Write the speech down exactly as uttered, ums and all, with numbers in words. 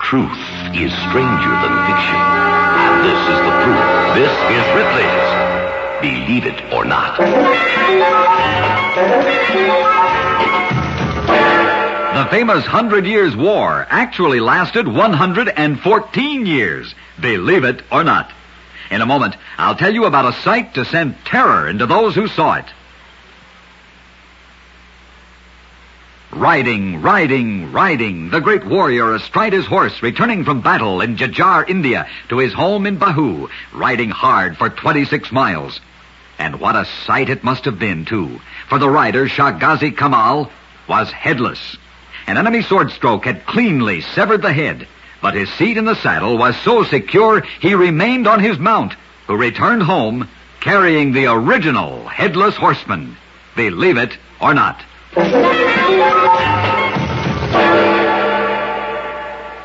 Truth is stranger than fiction. And this is the proof. This is Ripley's Believe It or Not. The famous Hundred Years' War actually lasted one hundred fourteen years. Believe it or not. In a moment, I'll tell you about a sight to send terror into those who saw it. Riding, riding, riding, the great warrior astride his horse, returning from battle in Jhajjar, India, to his home in Bahu, riding hard for twenty-six miles. And what a sight it must have been, too, for the rider, Shah Ghazi Kamal, was headless. An enemy sword stroke had cleanly severed the head, but his seat in the saddle was so secure he remained on his mount, who returned home carrying the original headless horseman. Believe it or not.